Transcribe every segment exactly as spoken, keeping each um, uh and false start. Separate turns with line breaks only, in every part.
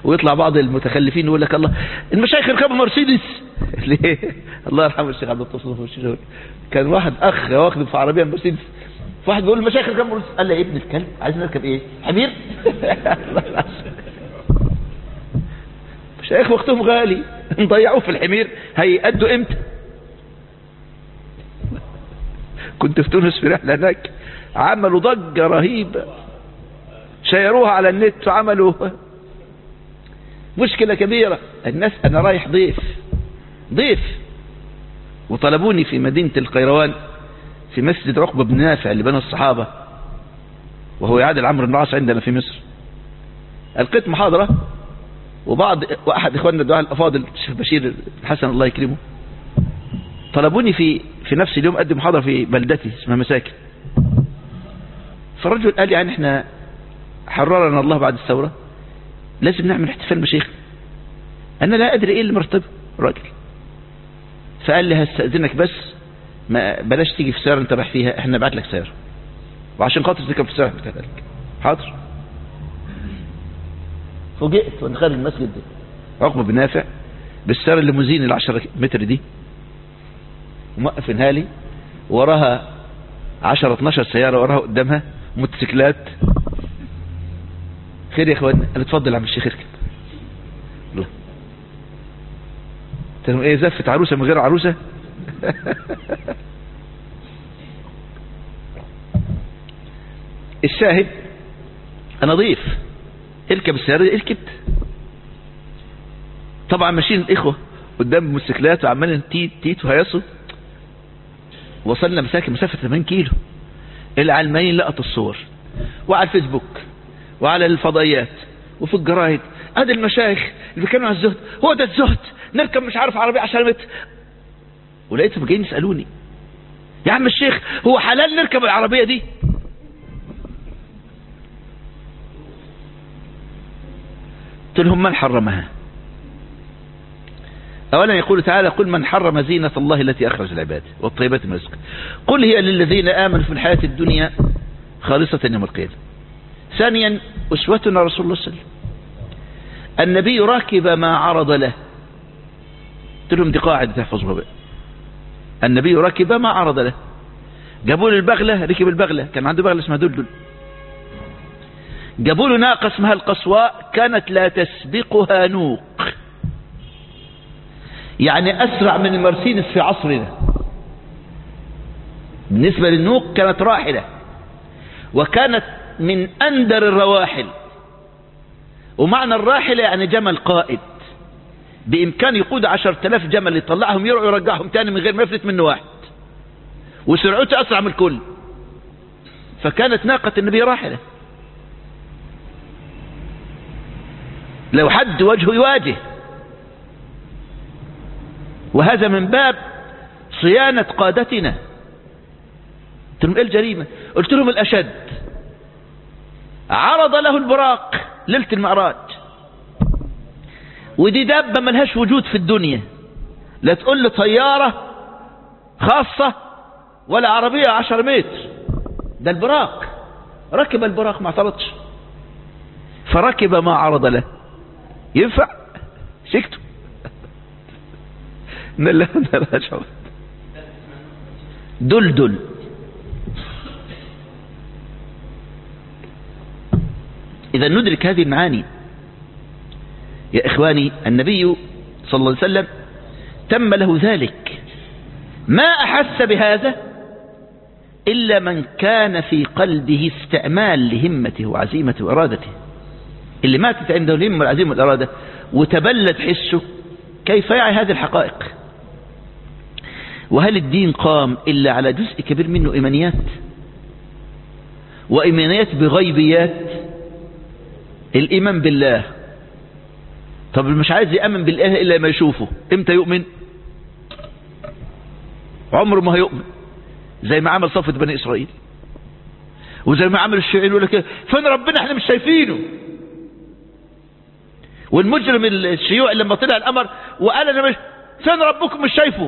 ويطلع بعض المتخلفين يقول لك الله المشايخ يركبوا مرسيدس ليه؟ الله يرحمه الشيخ عبد التصرف والشيخ كان واحد اخ واخد في عربيه مرسيدس، فواحد بيقول المشايخ يركبوا مرسيدس، قال له يا ابن الكلب عايز نركب ايه؟ حمير؟ مشايخ وقتهم غالي نضيعوه في الحمير هيأدوا امتى؟ كنت في تونس في رحله هناك عملوا ضجه رهيبه، شيروها على النت وعملوا مشكلة كبيرة. الناس أنا رايح ضيف ضيف وطلبوني في مدينة القيروان في مسجد عقبة بن نافع اللي بنى الصحابة وهو يعادل عمرو بن العاص عندنا في مصر. ألقيت محاضرة وبعض وأحد إخواننا الدعاء الأفاضل الشيخ بشير الحسن الله يكرمه طلبوني في في نفس اليوم أقدم محاضرة في بلدتي اسمها مساكن. فالرجل قال لي يعني احنا حررنا الله بعد الثورة لازم نعمل احتفال مشيخ. أنا لا أدري إيه اللي مرتبه الراجل، فقال لي هستأذنك بس ما بلاش تيجي في سيارة أنت رايح فيها، إحنا نبعت لك سيارة وعشان خاطر تركب في السيارة بتاعتك. حاضر. فوجئت وأنا خارج المسجد عقبة بن نافع بالسيارة الليموزين العشرة متر دي وموقف انهالي وراها عشرة اتناشر سيارة وراها قدامها موتوسيكلات. خير يا اخوان، انا اتفضل يا عم الشيخ اركب. الله تنو ايه زفت عروسة من غير عروسة؟ الشاهد انا ضيف اركب السيارة دي. ركبت طبعا ماشيين الاخوة قدام الموتوسيكلات وعمالين تيت تيت وهيصوا. وصلنا مساكن مسافة ثمانين كيلو. العلمانيين لقطوا الصور وعلى الفيسبوك وعلى الفضائيات وفي الجرايد ادي المشايخ اللي بيتكلموا عن الزهد، هو ده الزهد نركب مش عارف عربية عشرة متر. ولقيتهم جايين يسألوني يا عم الشيخ هو حلال نركب العربية دي؟ قلت لهم من حرمها؟ اولا يقول تعالى قل من حرم زينة الله التي اخرج العباد والطيبات من رزقه قل هي للذين امنوا في الحياة الدنيا خالصة يوم القيامة. ثانيا اسوتنا رسول الله صلى الله عليه وسلم، النبي راكب ما عرض له. قلت لهم دي قاعدة تحفظوها بقى، النبي راكب ما عرض له. جابوا له البغلة ركب البغلة، كان عنده بغلة اسمها دلدل. جابوا له ناقة اسمها القصواء كانت لا تسبقها نوق، يعني أسرع من المرسيدس في عصرنا. بالنسبة للنوق كانت راحلة وكانت من أندر الرواحل. ومعنى الراحلة يعني جمل قائد بإمكان يقود عشر تلاف جمل يطلعهم يرعوا ويرجعهم تاني من غير ما يفلت منه واحد، وسرعته أسرع من الكل. فكانت ناقة النبي راحلة، لو حد وجهه يواجه. وهذا من باب صيانة قادتنا. قلت لهم ايه الجريمة؟ قلت لهم الأشد عرض له البراق ليلة المعراج، ودي دابة ملهاش وجود في الدنيا، لا تقول له طيارة خاصة ولا عربية عشر متر، ده البراق. ركب البراق ما اعترضش، فركب ما عرض له. ينفع؟ سكتوا. لا لا شعور دلدل. إذا ندرك هذه المعاني يا إخواني، النبي صلى الله عليه وسلم تم له ذلك، ما أحس بهذا إلا من كان في قلبه استعمال لهمته وعزيمته وإرادته. اللي ماتت عنده الهمة والعزيمة والإرادة وتبلد حسه كيف يعي هذه الحقائق؟ وهل الدين قام إلا على جزء كبير منه إيمانيات، وإيمانيات بغيبيات؟ الإيمان بالله، طب مش عايز يأمن بالله إلا ما يشوفه، إمتى يؤمن؟ عمره ما هيؤمن. زي ما عمل صفة بني إسرائيل، وزي ما عمل الشيوعيين يقول لك فين ربنا احنا مش شايفينه. والمجرم الشيوعي لما طلع الأمر وقال انا مش فين ربكم مش شايفه،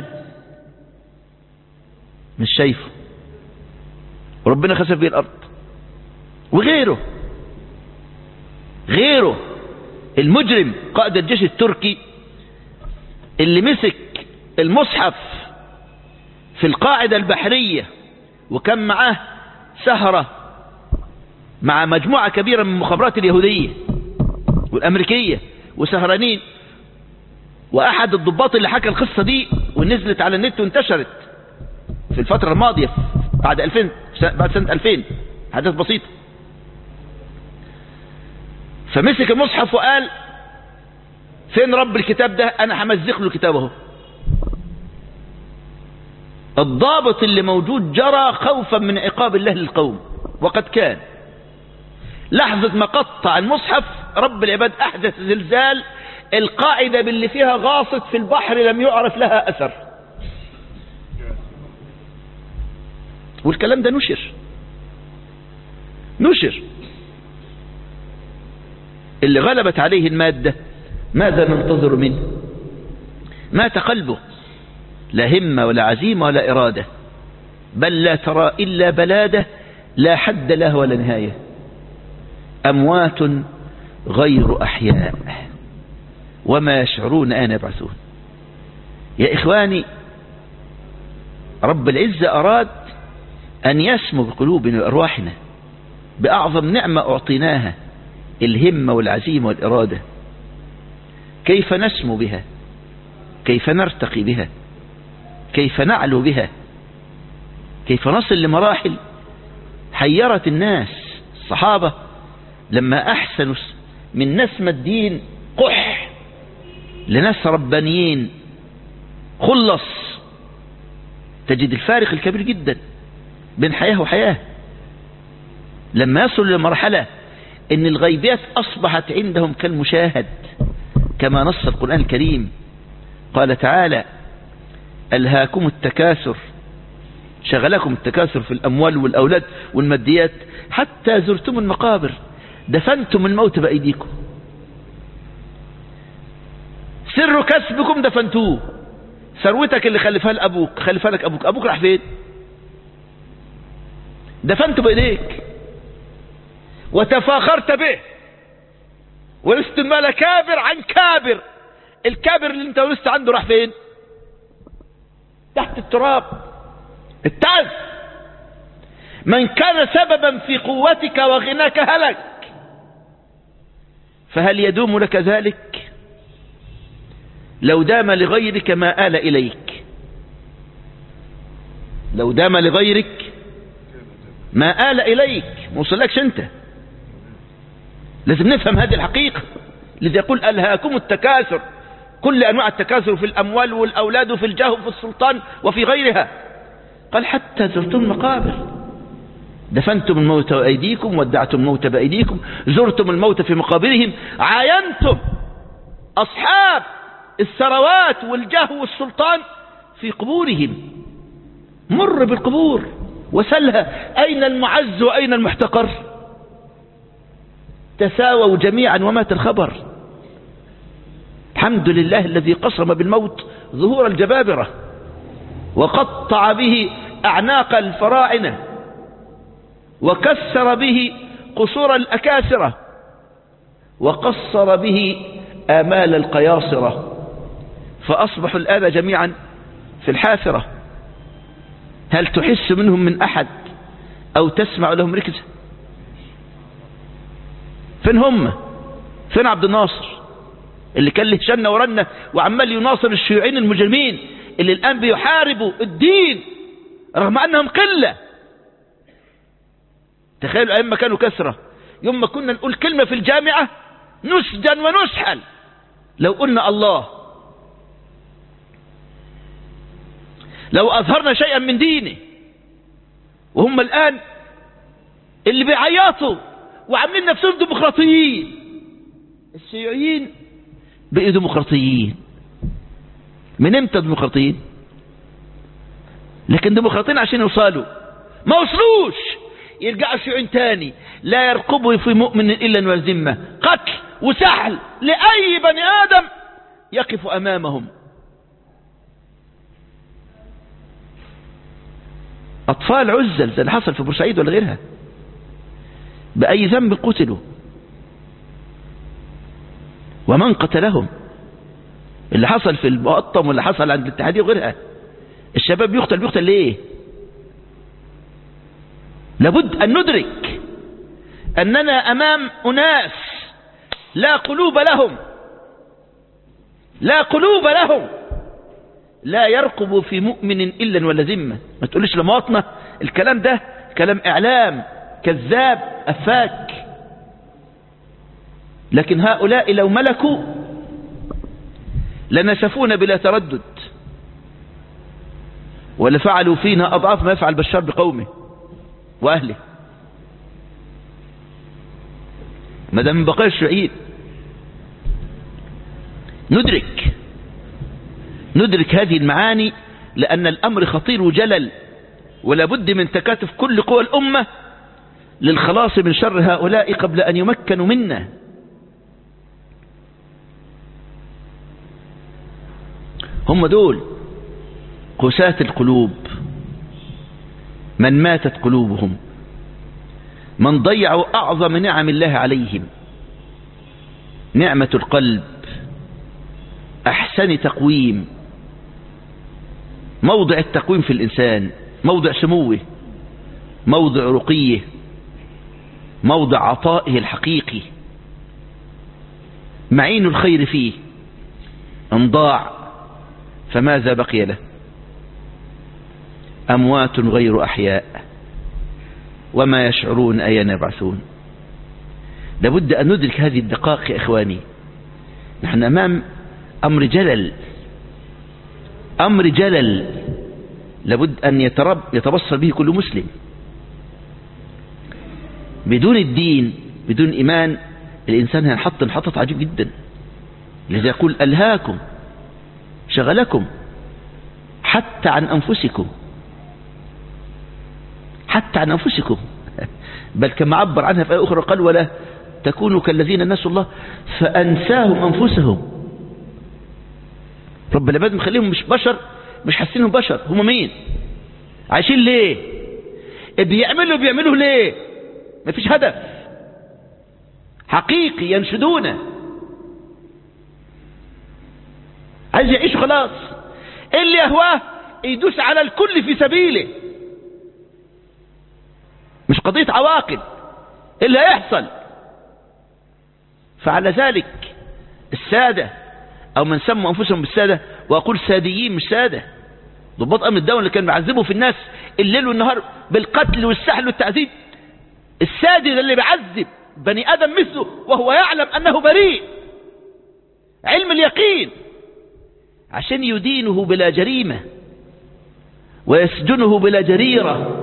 مش شايفه، وربنا خسف به الأرض. وغيره غيره المجرم قائد الجيش التركي اللي مسك المصحف في القاعدة البحرية وكان معاه سهرة مع مجموعة كبيرة من المخابرات اليهودية والأمريكية وسهرانين، وأحد الضباط اللي حكى القصة دي ونزلت على النت وانتشرت في الفترة الماضية بعد ألفين بعد سنة ألفين، حدث بسيط. فمسك المصحف وقال فين رب الكتاب ده؟ أنا همزق له كتابه. الضابط اللي موجود جرى خوفا من عقاب الله للقوم، وقد كان. لحظة ما قطع المصحف رب العباد أحدث زلزال، القاعدة باللي فيها غاصت في البحر لم يعرف لها أثر. والكلام ده نشر نشر اللي غلبت عليه المادة ماذا ننتظر منه؟ مات قلبه، لا همة ولا عزيمة ولا إرادة، بل لا ترى إلا بلادة لا حد له ولا نهاية. أموات غير أحياء وما يشعرون أين يبعثون. يا إخواني، رب العزة أراد أن يسمو بقلوبنا وأرواحنا بأعظم نعمة أعطيناها، الهمة والعزيمة والإرادة. كيف نسمو بها؟ كيف نرتقي بها؟ كيف نعلو بها؟ كيف نصل لمراحل حيرت الناس؟ الصحابة لما أحسنوا من نسم الدين قح لناس ربانيين خلص، تجد الفارق الكبير جدا بين حياة وحياة. لما يصل لمرحلة ان الغيبيات اصبحت عندهم كالمشاهد، كما نص القرآن الكريم، قال تعالى ألهاكم التكاثر، شغلكم التكاثر في الأموال والأولاد والماديات حتى زرتم المقابر، دفنتم الموت بأيديكم، سر كسبكم دفنتوه، ثروتك اللي خلفها لأبوك خلفها لك أبوك، أبوك راح فين؟ دفنته بإيديك وتفاخرت به، ورثت المال كابر عن كابر، الكابر اللي انت ورثت عنده راح فين؟ تحت التراب، اتعز. من كان سببا في قوتك وغناك هلك، فهل يدوم لك ذلك؟ لو دام لغيرك ما آل إليك، لو دام لغيرك ما آل إليك، ما وصلكش انت. لازم نفهم هذه الحقيقة. الذي يقول ألهاكم التكاثر، كل أنواع التكاثر في الأموال والأولاد وفي الجاه وفي السلطان وفي غيرها، قال حتى زرتم المقابر، دفنتم الموت بأيديكم، ودعتم الموت بأيديكم، زرتم الموت في مقابرهم، عاينتم أصحاب الثروات والجاه والسلطان في قبورهم. مر بالقبور وسلها أين المعز وأين المحتقر؟ تساووا جميعا ومات الخبر. الحمد لله الذي قسم بالموت ظهور الجبابرة وقطع به أعناق الفراعنة وكسر به قصور الأكاسرة وقصر به آمال القياصرة، فأصبحوا الآن جميعا في الحافرة. هل تحس منهم من أحد أو تسمع لهم ركزة؟ فين هم؟ فين عبد الناصر اللي كان له شنة ورنة وعمال يناصر الشيوعيين المجرمين اللي الآن بيحاربوا الدين رغم أنهم قلة؟ تخيلوا أيام ما كانوا كثرة، يوم ما كنا نقول كلمة في الجامعة نسجن ونسحل لو قلنا الله، لو أظهرنا شيئا من دينه. وهم الآن اللي بيعيطوا وعاملين نفسهم ديمقراطيين. الشيوعيين بقوا ديمقراطيين. من امتى ديمقراطيين؟ لكن ديمقراطيين عشان يوصلوا، ما وصلوش يرجعوا شيوعيين تاني، لا يرقبوا في مؤمن إلا وذمة، قتل وسحل لأي بني آدم يقف أمامهم. أطفال عزل زي اللي حصل في بورسعيد ولا غيرها، بأي ذنب قتلوا؟ ومن قتلهم. اللي حصل في المقطم واللي حصل عند الاتحادية وغيرها، الشباب بيقتل بيقتل ليه؟ لابد أن ندرك أننا أمام أناس لا قلوب لهم، لا قلوب لهم، لا يرقب في مؤمن إلا ولا ذمة. ما تقولش لمواطنة، الكلام ده كلام إعلام كذاب أفاك. لكن هؤلاء لو ملكوا لنسفون بلا تردد، ولفعلوا فينا أضعاف ما يفعل بشار بقومه وأهله. ما دام من بقايا الشيوعيين. ندرك ندرك هذه المعاني، لأن الأمر خطير وجلل، ولا بد من تكاتف كل قوى الأمة للخلاص من شر هؤلاء قبل أن يمكنوا منا. هم دول قساة القلوب، من ماتت قلوبهم، من ضيعوا أعظم نعم الله عليهم، نعمة القلب، أحسن تقويم، موضع التقويم في الإنسان، موضع سموه، موضع رقيه، موضع عطائه الحقيقي، معين الخير فيه. ان ضاع فماذا بقي له؟ أموات غير أحياء وما يشعرون أين يبعثون. لابد أن ندرك هذه الدقائق يا إخواني. نحن أمام أمر جلل، أمر جلل لابد أن يترب يتبصر به كل مسلم. بدون الدين، بدون إيمان، الإنسان هينحط انحطت عجيب جدا. لذا يقول ألهاكم، شغلكم حتى عن أنفسكم، حتى عن أنفسكم. بل كما عبر عنها في آية أخرى قال ولا تكونوا كالذين نسوا الله فأنساهم أنفسهم. رب العباد مخليهم مش بشر، مش حاسينهم بشر. هم مين؟ عايشين ليه؟ بيعملوا بيعملوا ليه؟ مفيش هدف حقيقي ينشدونه. عايز يعيش خلاص، اللي يهواه يدوس على الكل في سبيله، مش قضية عواقب اللي هيحصل. فعلى ذلك السادة او من سموا انفسهم بالسادة، واقول ساديين مش سادة، ضباط امن الدولة اللي كانوا بيعذبوا في الناس الليل والنهار بالقتل والسحل والتعذيب، السادي ده اللي بيعذب بني ادم مثله وهو يعلم انه بريء، علم اليقين، عشان يدينه بلا جريمة ويسجنه بلا جريرة.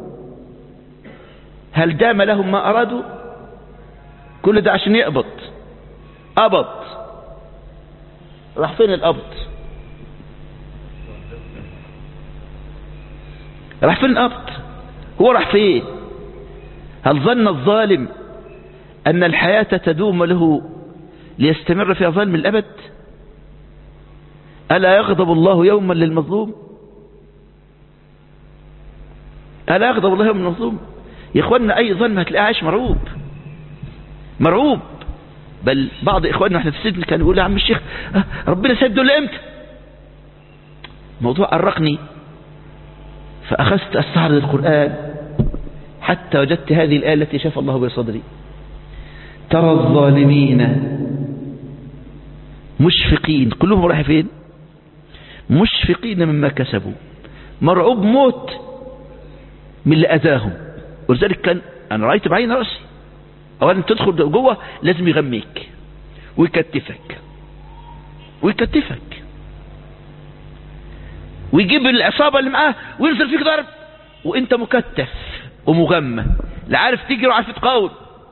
هل دام لهم ما أرادوا؟ كل ده عشان يقبض. قبض، راح فين القبض؟ راح فين القبض؟ هو راح فين؟ هل ظن الظالم أن الحياة تدوم له ليستمر في ظلم الأبد؟ ألا يغضب الله يوما للمظلوم؟ ألا يغضب الله يوما للمظلوم؟ يا إخواننا أي ظلم هتلاقيه عايش مرعوب، مرعوب. بل بعض إخواننا احنا في السجن كان يقول يا عم الشيخ ربنا سيد دول امتى؟ موضوع أرقني، فأخذت أستعرض القرآن حتى وجدت هذه الآية التي شاف الله بصدري: ترى الظالمين مشفقين، كلهم رايح فين؟ مشفقين مما كسبوا، مرعوب موت من اللي أذاهم. ولذلك كان أنا رأيت بعين رأسي، أولا تدخل جوه لازم يغميك ويكتفك ويكتفك ويجيب العصابة اللي معاه وينزل فيك ضرب وانت مكتف ومغمى، لا عارف تجري وعارف تقاوم.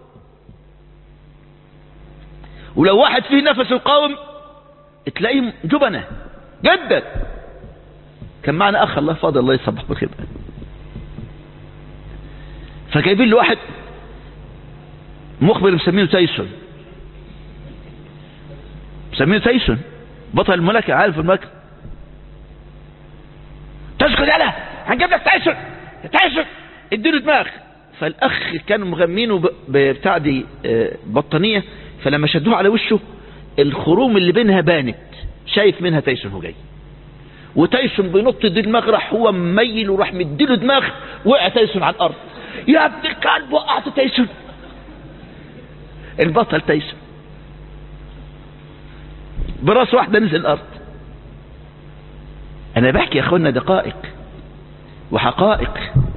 ولو واحد فيه نفس يقاوم تلاقيه جبنة جدا. كان معنا أخ الله فاضل الله يصبح بخير، فجايبين له واحد مخبر مسمينه تايسون، مسمينه تايسون بطل الملاكمة، عارف الملاكمة. تسكت يلا هنجيب لك تايسون تايسون اديله دماغ. فالأخ كانوا مغمينه بتاع دي بطانية، فلما شدوه على وشه الخروم اللي بينها بانت، شايف منها تايسون هو جاي، وتايسون بينط دي دماغ، راح هو مميل وراح مديله دماغ، وقع تايسون على الارض. يا ابن الكلب وقعت تايسون، البطل تايسون براس واحدة نزل الارض. انا بحكي يا اخوانا دقائق وحقائق،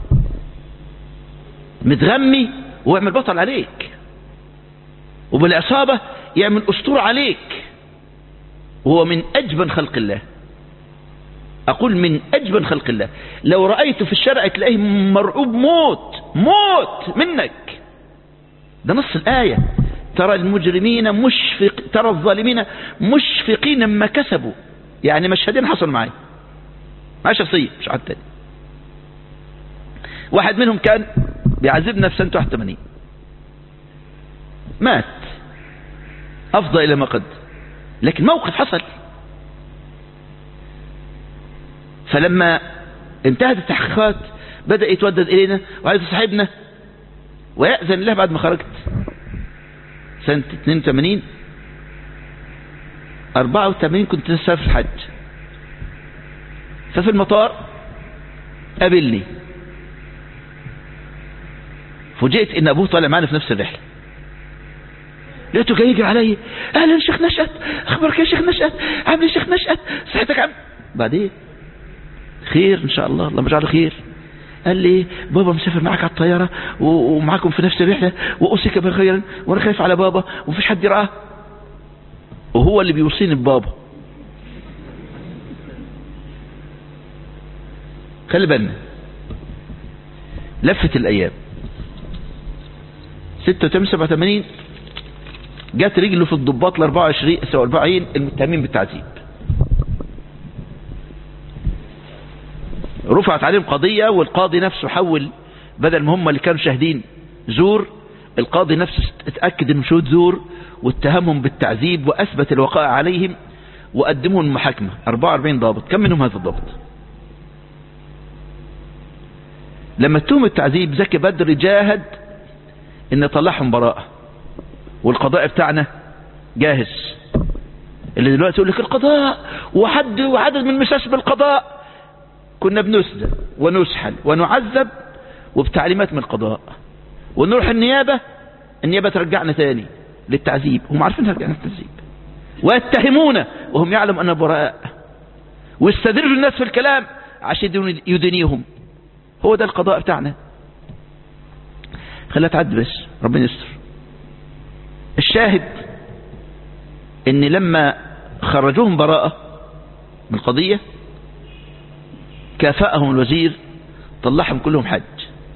متغمي ويعمل بطل عليك، وبالعصابة يعمل اسطورة عليك، وهو من اجبن خلق الله. اقول من اجبن خلق الله، لو رأيته في الشارع تلاقيه مرعوب موت موت منك. ده نص الآية، ترى المجرمين مشفق ترى الظالمين مشفقين مما كسبوا. يعني مشهدين حصل معي مع شخصية مش عاد تاني. واحد منهم كان بيعذبنا في سنة واحد وثمانين، مات أفضى إلى ما قد، لكن موقف حصل. فلما انتهت التحقيقات بدأ يتودد إلينا وعايز يصاحبنا ويأذن الله. بعد ما خرجت سنة اثنين وثمانين أربعة وثمانين كنت لسه في الحج، ففي المطار قابلني، فوجئت ان ابوه طالع معنا في نفس الرحله. لقيته جاي يجي علي، اهلا شيخ نشأت، اخبارك يا شيخ نشأت، عامل ايه يا شيخ نشأت، صحتك عامل بعدين خير ان شاء الله، اللهم اجعله خير. قال لي بابا مسافر معاك على الطياره ومعاكم في نفس الرحله، واوصيك بخيرا، وانا خايف على بابا ومفيش حد يرعاه، وهو اللي بيوصيني ببابا. خلي بالنا، لفت الايام. ستة وثمانين سبعة وثمانين جات رجله في الضباط ال أربعة وعشرين أربعين المتهمين بالتعذيب، رفعت عليهم قضية، والقاضي نفسه حول، بدل ما هم اللي كانوا شاهدين زور، القاضي نفسه اتأكد انه شهود زور واتهمهم بالتعذيب واثبت الوقائع عليهم وقدمهم المحاكمة. أربعة وأربعين ضابط، كم منهم هذا الضابط؟ لما اتهم التعذيب زكي بدر جاهد ان يطلعهم براءة، والقضاء بتاعنا جاهز. اللي دلوقتي يقول لك القضاء وحد وعدد من مساس بالقضاء، كنا بنسجن ونسحل ونعذب وبتعليمات من القضاء، ونروح النيابة، النيابة ترجعنا ثاني للتعذيب، هم عارفين ترجعنا للتعذيب، ويتهمونا وهم يعلم أن براء، ويستدرجوا الناس في الكلام عشان يدنيهم. هو ده القضاء بتاعنا. خليها تعد بس، ربنا يستر. الشاهد ان لما خرجوهم براءة من القضية كافأهم الوزير، طلعهم كلهم حج،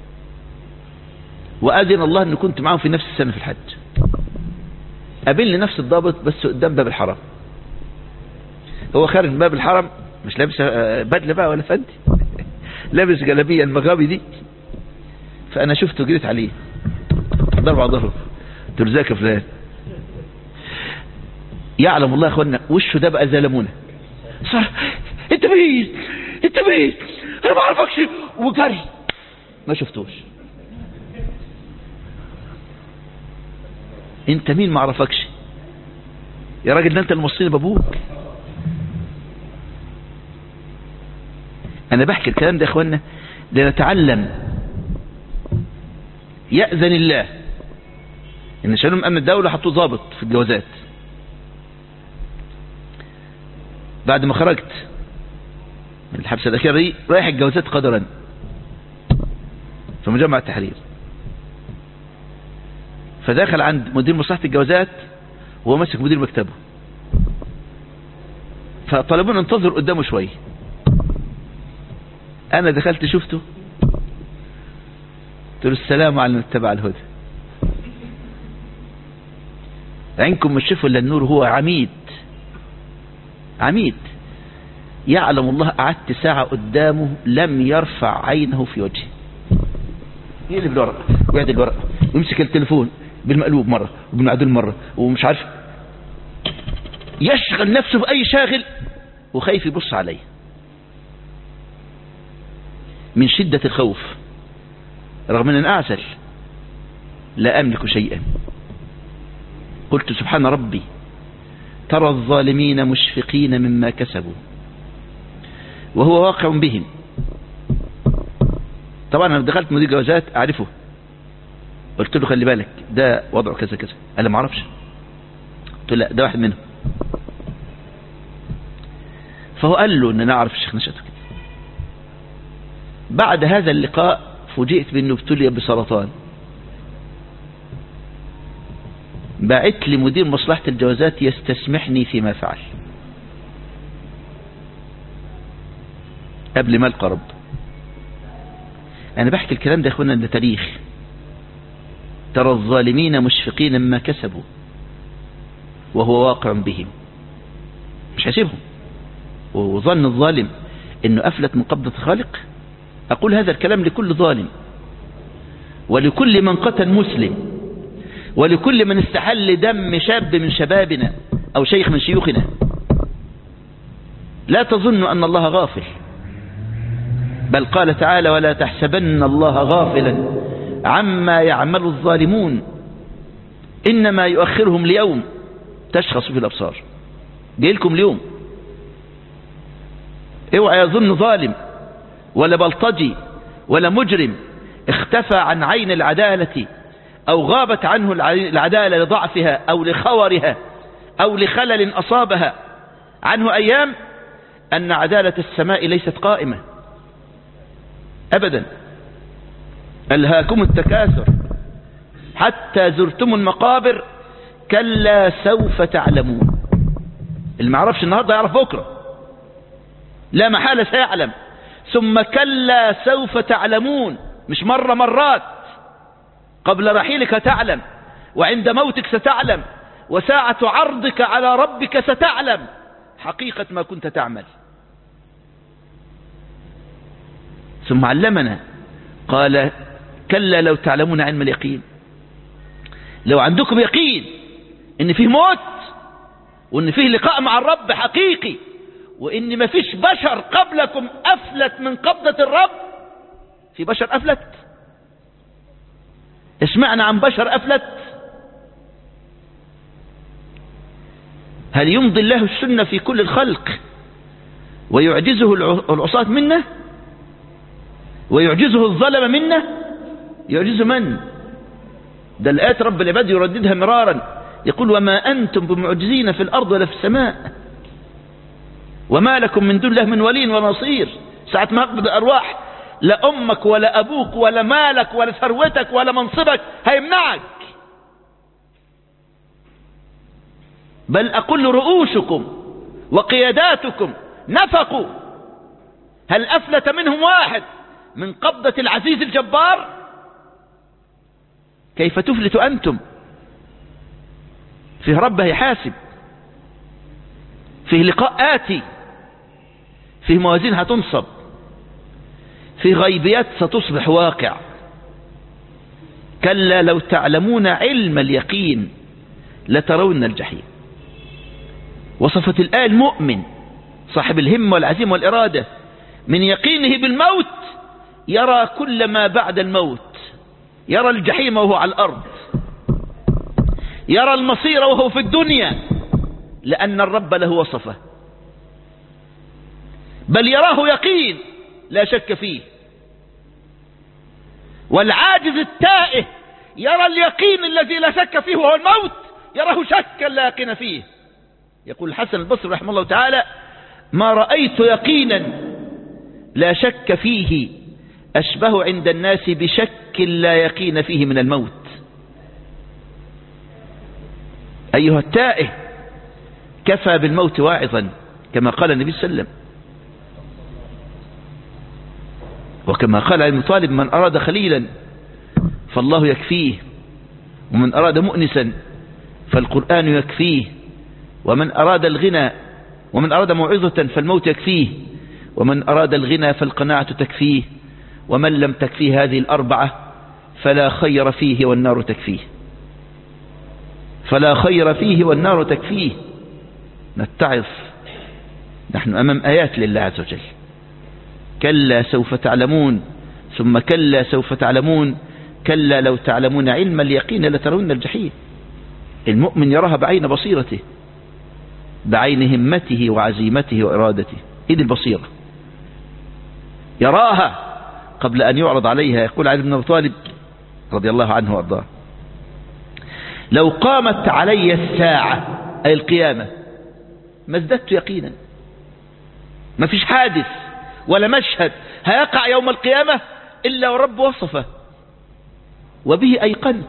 وأذن الله أن كنت معهم في نفس السنة في الحج. قابلني نفس الضابط بس قدام باب الحرم، هو خارج من باب الحرم مش لابس بدلة بقى ولا فندي، لابس جلابية المغابي دي. فأنا شفته جريت عليه ضرب على ظهره، قلت له ازيك يا فلان. يعلم الله يا اخوانا وشه ده بقى زي ليمونه. صار انت مين انت مين انا ما اعرفكش، وجري ما شفتوش. انت مين ما اعرفكش يا راجل، ده انت اللي موصيني بابوك. انا بحكي الكلام ده يا اخوانا لنتعلم. يأذن الله ان شانهم امن الدولة حطوه ضابط في الجوازات. بعد ما خرجت من الحبسة الأخيرة دي رايح الجوازات قدرا في مجمع التحرير، فداخل عند مدير مصلحة الجوازات وهو ماسك مدير مكتبه، فطلبونا ننتظر قدامه شوية. انا دخلت شفته، قلت له السلام على من اتبع الهدى، عينكم مش شافوا الا النور. هو عميد عميد يعلم الله، قعدت ساعة قدامه لم يرفع عينه في وجهه، يقلب الورقة ويعدل الورقة ويمسك التليفون بالمقلوب مرة وبالمعدول مرة ومش عارف، يشغل نفسه بأي شاغل وخايف يبص عليه من شدة الخوف، رغم ان اعزل لا املك شيئا. قلت سبحان ربي ترى الظالمين مشفقين مما كسبوا وهو واقع بهم. طبعا انا دخلت مدير جوازات اعرفه، قلت له خلي بالك ده وضعه كذا كذا، قال لي ما اعرفش، قلت له لا ده واحد منهم. فهو قال له ان انا اعرف الشيخ نشأت كده. بعد هذا اللقاء فوجئت بانه ابتلي بسرطان. بعت لي مدير مصلحة الجوازات يستسمحني فيما فعل قبل ما القى رب. انا بحكي الكلام ده يا اخوانا، ده تاريخ. ترى الظالمين مشفقين مما كسبوا وهو واقع بهم. مش هسيبهم. وظن الظالم انه افلت من قبضة خالق. اقول هذا الكلام لكل ظالم، ولكل من قتل مسلم، ولكل من استحل دم شاب من شبابنا او شيخ من شيوخنا. لا تظنوا ان الله غافل، بل قال تعالى ولا تحسبن الله غافلا عما يعمل الظالمون انما يؤخرهم ليوم تشخص في الابصار. جاي لكم اليوم. اوعى يظن ظالم ولا بلطجي ولا مجرم اختفى عن عين العدالة او غابت عنه العدالة لضعفها او لخورها او لخلل اصابها عنه ايام ان عدالة السماء ليست قائمة ابدا. ألهاكم التكاثر حتى زرتم المقابر كلا سوف تعلمون. اللي ما يعرفش النهارده يعرف بكره، لا محالة سيعلم. ثم كلا سوف تعلمون، مش مرة مرات. قبل رحيلك تعلم، وعند موتك ستعلم، وساعة عرضك على ربك ستعلم حقيقة ما كنت تعمل. ثم علمنا قال كلا لو تعلمون علم اليقين. لو عندكم يقين ان فيه موت وان فيه لقاء مع الرب حقيقي وان ما فيش بشر قبلكم افلت من قبضة الرب. في بشر افلت؟ اسمعنا عن بشر افلت. هل يمضي الله السنة في كل الخلق ويعجزه العصاة منه ويعجزه الظلم منه؟ يعجز من؟ ده الآيات رب العباد يرددها مرارا، يقول وما أنتم بمعجزين في الأرض ولا في السماء وما لكم من دون الله من ولي ونصير. ساعة ما أقبض الأرواح لا أمك ولا أبوك ولا مالك ولا ثروتك ولا منصبك هيمنعك، بل أقول رؤوسكم وقياداتكم نفقوا. هل أفلت منهم واحد من قبضة العزيز الجبار؟ كيف تفلت أنتم؟ فيه رب هيحاسب، فيه لقاء آتي، فيه موازين هتنصب، فيه غيبيات ستصبح واقع. كلا لو تعلمون علم اليقين لترون الجحيم. وصفت الآية المؤمن صاحب الهمة والعزيمة والإرادة من يقينه بالموت يرى كل ما بعد الموت، يرى الجحيم وهو على الأرض، يرى المصير وهو في الدنيا، لأن الرب له وصفه، بل يراه يقين لا شك فيه. والعاجز التائه يرى اليقين الذي لا شك فيه وهو الموت، يراه شكا لا يقين فيه. يقول الحسن البصري رحمه الله تعالى ما رأيت يقينا لا شك فيه أشبه عند الناس بشك لا يقين فيه من الموت. أيها التائه كفى بالموت واعظا كما قال النبي صلى الله عليه وسلم، وكما قال ابن طالب من أراد خليلا فالله يكفيه، ومن أراد مؤنسا فالقرآن يكفيه، ومن أراد الغنى ومن أراد موعظة فالموت يكفيه، ومن أراد الغنى فالقناعة تكفيه، ومن لم تكفيه هذه الأربعة فلا خير فيه والنار تكفيه. فلا خير فيه والنار تكفيه. نتعظ، نحن أمام آيات لله عز وجل. كلا سوف تعلمون، ثم كلا سوف تعلمون، كلا لو تعلمون علم اليقين لترون الجحيم. المؤمن يراها بعين بصيرته، بعين همته وعزيمته وإرادته. إيه دي البصيرة؟ يراها قبل أن يعرض عليها. يقول علي بن أبي طالب رضي الله عنه وأرضاه: لو قامت علي الساعة أي القيامة ما ازددت يقينا. ما فيش حادث ولا مشهد هيقع يوم القيامة إلا ورب وصفه وبه أيقنت.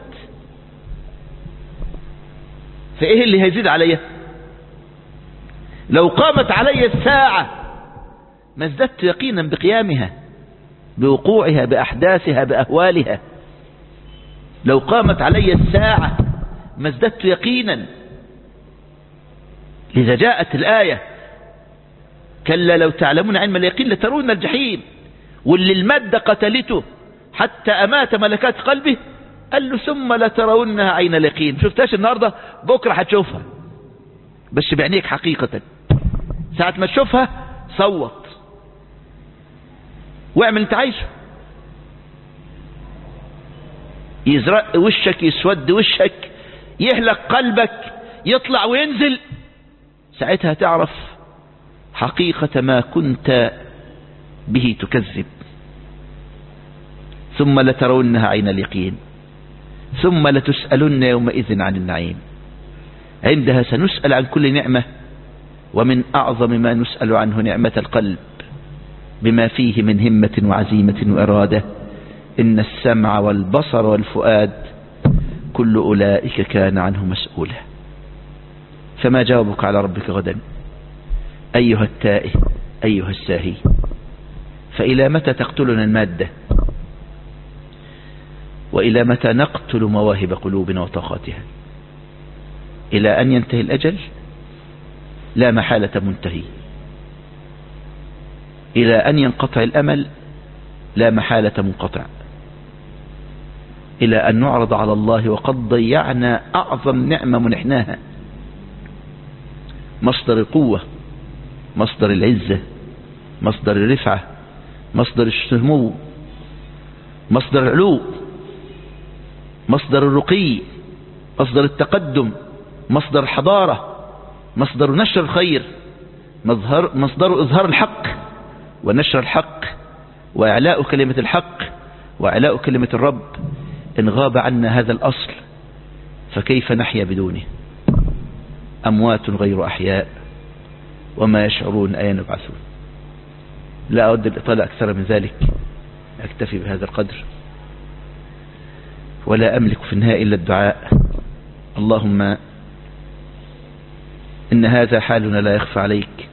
فإيه اللي هيزيد علي؟ لو قامت علي الساعة ما ازددت يقينا بقيامها، بوقوعها، بأحداثها، بأهوالها. لو قامت علي الساعة ما ازددت يقينا. لذا جاءت الآية: كلا لو تعلمون علم اليقين لترون الجحيم. واللي المادة قتلته حتى أمات ملكات قلبه قال له ثم لترونها عين اليقين. شفتهاش النهاردة، بكرة هتشوفها، بس بعينيك حقيقة. ساعة ما تشوفها صوت واعمل انت عايزه. يزرق وشك، يسود وشك، يهلك قلبك، يطلع وينزل، ساعتها تعرف حقيقة ما كنت به تكذب. ثم لترونها عين اليقين ثم لتسألن يومئذ عن النعيم. عندها سنسأل عن كل نعمة، ومن أعظم ما نسأل عنه نعمة القلب بما فيه من همة وعزيمة وإرادة. إن السمع والبصر والفؤاد كل أولئك كان عنه مسؤولا. فما جاوبك على ربك غدا أيها التائه أيها الساهي؟ فإلى متى تقتلنا المادة؟ وإلى متى نقتل مواهب قلوبنا وطاقاتها؟ إلى أن ينتهي الأجل لا محالة منتهي، إلى أن ينقطع الأمل لا محالة منقطع، إلى أن نعرض على الله وقد ضيعنا أعظم نعمة منحناها، مصدر القوة، مصدر العزة، مصدر الرفعة، مصدر السمو، مصدر العلو، مصدر الرقي، مصدر التقدم، مصدر الحضارة، مصدر نشر الخير، مصدر, مصدر إظهار الحق ونشر الحق وإعلاء كلمة الحق وإعلاء كلمة الرب. إن غاب عنا هذا الأصل فكيف نحيا بدونه؟ أموات غير أحياء وما يشعرون أين يبعثون. لا أود الإطالة أكثر من ذلك، أكتفي بهذا القدر، ولا أملك في النهاية إلا الدعاء. اللهم إن هذا حالنا لا يخفى عليك،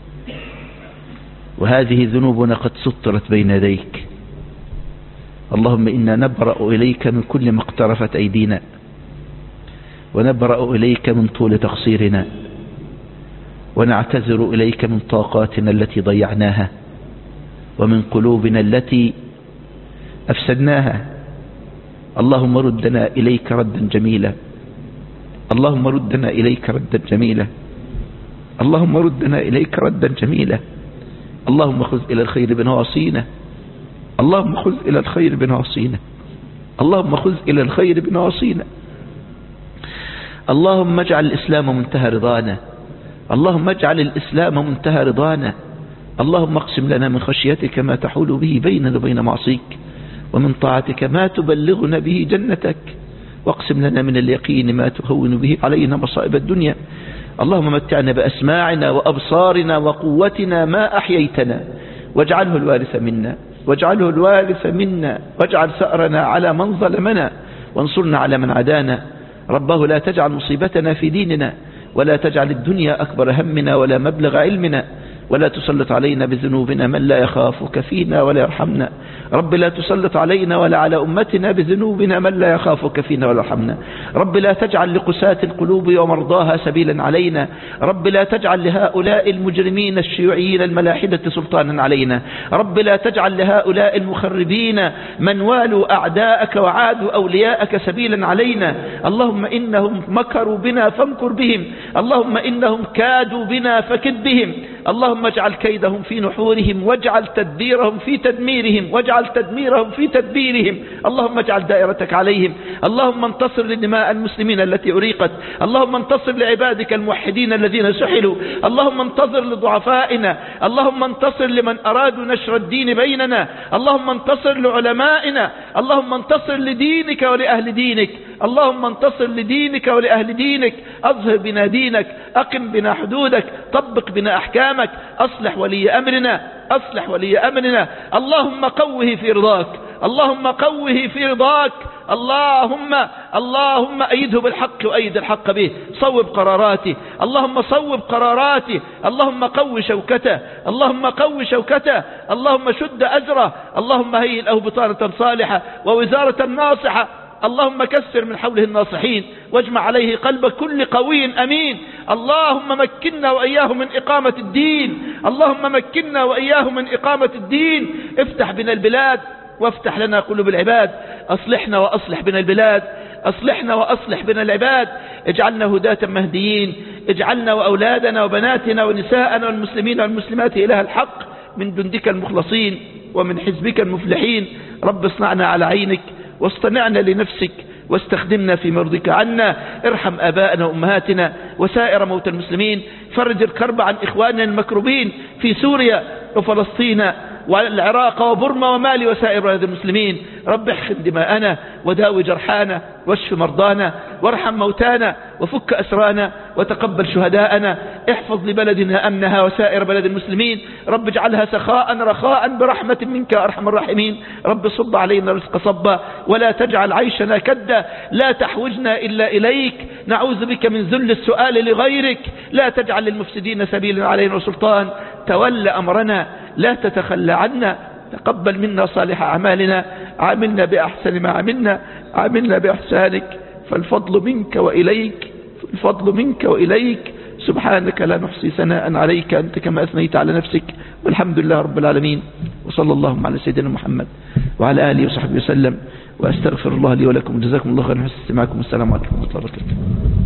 وهذه ذنوبنا قد سطرت بين يديك. اللهم إنا نبرأ إليك من كل ما اقترفت أيدينا، ونبرأ إليك من طول تقصيرنا، ونعتذر إليك من طاقاتنا التي ضيعناها، ومن قلوبنا التي أفسدناها. اللهم ردنا إليك ردا جميلا، اللهم ردنا إليك ردا جميلا، اللهم ردنا إليك ردا جميلا. اللهم خذ إلى الخير بنواصينا، اللهم خذ إلى الخير بنواصينا، اللهم خذ إلى الخير بنواصينا. اللهم اجعل الإسلام منتهى رضانا، اللهم اجعل الإسلام منتهى رضانا. اللهم اقسم لنا من خشيتك ما تحول به بيننا وبين معصيك، ومن طاعتك ما تبلغنا به جنتك، واقسم لنا من اليقين ما تهون به علينا مصائب الدنيا. اللهم متعنا بأسماعنا وأبصارنا وقوتنا ما أحييتنا، واجعله الوارث منا، واجعله الوارث منا، واجعل ثأرنا على من ظلمنا، وانصرنا على من عدانا. ربه لا تجعل مصيبتنا في ديننا، ولا تجعل الدنيا أكبر همنا ولا مبلغ علمنا، ولا تسلط علينا بذنوبنا من لا يخافك فينا ولا يرحمنا. رب لا تسلط علينا ولا على أمتنا بذنوبنا من لا يخافك فينا ولا يرحمنا. رب لا تجعل لقساة القلوب ومرضاها سبيلا علينا. رب لا تجعل لهؤلاء المجرمين الشيوعيين الملاحدة سلطانا علينا. رب لا تجعل لهؤلاء المخربين من والوا أعداءك وعادوا أولياءك سبيلا علينا. اللهم إنهم مكروا بنا فامكر بهم، اللهم إنهم كادوا بنا فكد بهم. اللهم اجعل كيدهم في نحورهم واجعل تدبيرهم في تدميرهم واجعل تدميرهم في تدبيرهم. اللهم اجعل دائرتك عليهم. اللهم انتصر لدماء المسلمين التي أريقت. اللهم انتصر لعبادك الموحدين الذين سحلوا. اللهم انتصر لضعفائنا. اللهم انتصر لمن أرادوا نشر الدين بيننا. اللهم انتصر لعلمائنا. اللهم انتصر لدينك ولأهل دينك. اللهم انتصر لدينك ولأهل دينك. أظهر بنا دينك. أقم بنا حدودك. طبق بنا أحكامك. أصلح ولي أمرنا. أصلح ولي أمرنا. اللهم قوه في رضاك. اللهم قوه في رضاك. اللهم اللهم أيده بالحق وأيد الحق به. صوب قراراته. اللهم صوب قراراته. اللهم قو شوكته. اللهم قو شوكته. اللهم شد أزره. اللهم هيئ له بطانة صالحة ووزارة ناصحة. اللهم كسر من حوله الناصحين واجمع عليه قلب كل قوي أمين. اللهم مكننا وإياه من إقامة الدين. اللهم مكننا وإياه من إقامة الدين. افتح بنا البلاد وافتح لنا قلوب العباد. أصلحنا وأصلح بنا البلاد. أصلحنا وأصلح بنا العباد. اجعلنا هداة مهديين. اجعلنا وأولادنا وبناتنا ونساءنا والمسلمين والمسلمات إله الحق من جندك المخلصين ومن حزبك المفلحين. رب اصنعنا على عينك واصطنعنا لنفسك واستخدمنا في مرضك عنا. ارحم آباءنا وأمهاتنا وسائر موتى المسلمين. فرج الكرب عن إخواننا المكروبين في سوريا وفلسطين والعراق وبرما ومالي وسائر بلاد المسلمين. رب احقن دماءنا وداوي جرحانا واشف مرضانا وارحم موتانا وفك أسرانا وتقبل شهداءنا. احفظ لبلدنا أمنها وسائر بلد المسلمين. رب اجعلها سخاء رخاء برحمة منك أرحم الراحمين. رب صب علينا رزق صبا ولا تجعل عيشنا كدا. لا تحوجنا إلا إليك. نعوذ بك من ذل السؤال لغيرك. لا تجعل للمفسدين سبيلا علينا وسلطان. تول أمرنا لا تتخلى عنا. تقبل منا صالح أعمالنا. عاملنا بأحسن ما عملنا. عاملنا بإحسانك. فالفضل منك وإليك. الفضل منك وإليك. سبحانك لا نحصي ثناء عليك أنت كما أثنيت على نفسك. والحمد لله رب العالمين. وصلى الله على سيدنا محمد وعلى آله وصحبه وسلم. وأستغفر الله لي ولكم. جزاكم الله خيرا حسن استماعكم. والسلام عليكم ورحمة الله وبركاته.